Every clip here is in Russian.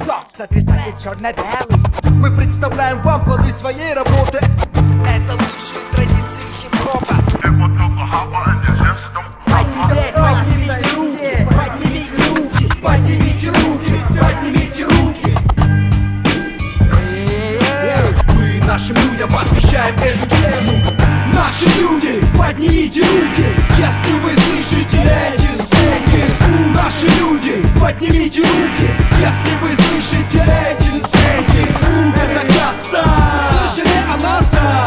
Шок сотрясает черно-белый. Мы представляем вам плоды своей работы. Это лучшие традиции хип-хопа. Поднимите руки, поднимите руки, поднимите руки, поднимите руки. Мы нашим людям посвящаем эту тему. Наши люди, поднимите руки, если вы слышите эти звуки. Наши люди, поднимите руки, если вы слышите эти звуки. Это Каста. Слышали о нас?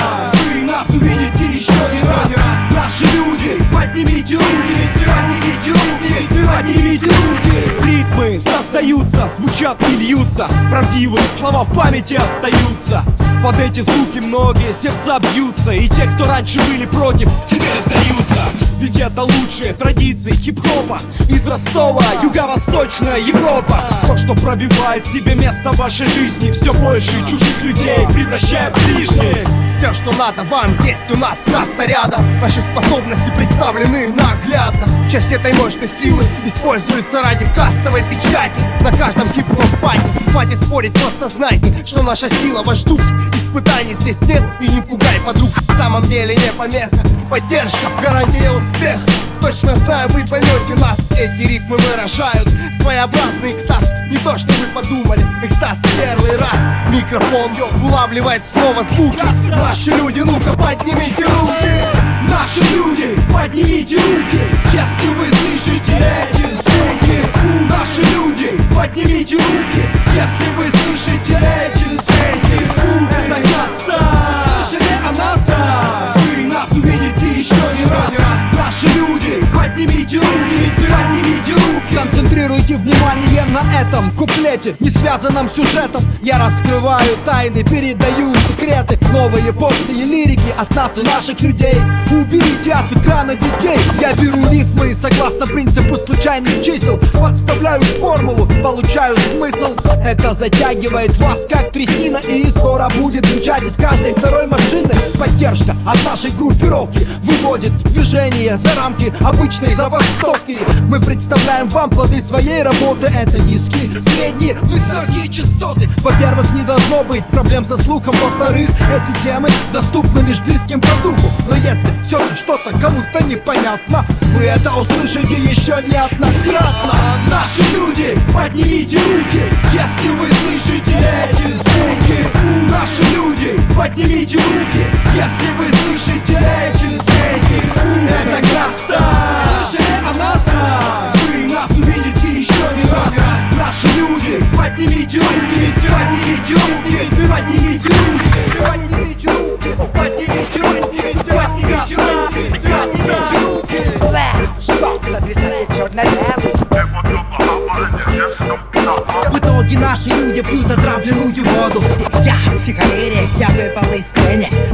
Вы нас увидите еще не раз. Наши люди, поднимите руки, поднимите руки, поднимите руки. Ритмы создаются, звучат и льются, правдивые слова в памяти остаются. Под эти звуки многие сердца бьются, и те, кто раньше были против, теперь сдаются. Ведь это лучшие традиции хип-хопа из Ростова, Юго-Восточная Европа. То, что пробивает себе место в вашей жизни, все больше чужих людей превращает в ближних. Все, что надо вам, есть у нас, Каста рядом. Наши способности представлены наглядно. Часть этой мощной силы используется ради кастовой печати на каждом хип-хоп-пати. Хватит спорить, просто знайте, что наша сила ваш дух. Испытаний здесь нет, и не пугай подруг. В самом деле не помеха, поддержка, гарантия успеха. Точно знаю, вы поймете нас. Эти рифмы выражают своеобразный экстаз. Не то, что вы подумали, экстаз в первый раз. Микрофон улавливает снова звуки. Наши люди, ну-ка поднимите руки. Наши люди, поднимите руки, если вы слышите эти звуки. Наши люди, поднимите руки, если вы слышите эти звуки. Это Каста. Слышали о нас? Вы нас увидите еще не раз. Наши люди, поднимите руки, поднимите руки. Концентрируйте внимание на этом куплете, не связанном сюжетом. Я раскрываю тайны, передаю секреты. Новые порции лирики от нас и наших людей. Уберите от экрана детей. Я беру рифмы согласно принципу случайных чисел, подставляю формулу, получаю смысл. Это затягивает вас как трясина, и скоро будет звучать из каждой второй машины. Поддержка от нашей группировки выводит движение за рамки обычной забастовки. Мы представляем вам плоды своей работы. Это низкие, средние, высокие частоты. Во-первых, не должно быть проблем со слухом. Во-вторых, эти темы доступны лишь близким по духу. Но если все же что-то кому-то непонятно, вы это услышите еще неоднократно. Наши люди, поднимите руки, если вы слышите эти звуки. Наши люди, поднимите руки, если вы слышите эти звуки. Это Каста. Слышали о нас? Вы нас увидите еще не раз. Наши люди, поднимите руки, поднимите руки, поднимите руки, поднимите руки, поднимите руки, поднимите руки, поднимите руки. Шок сотрясает черно-белый. В итоге наши люди пьют отравленную воду. Я психолерик, я выпал из сцены.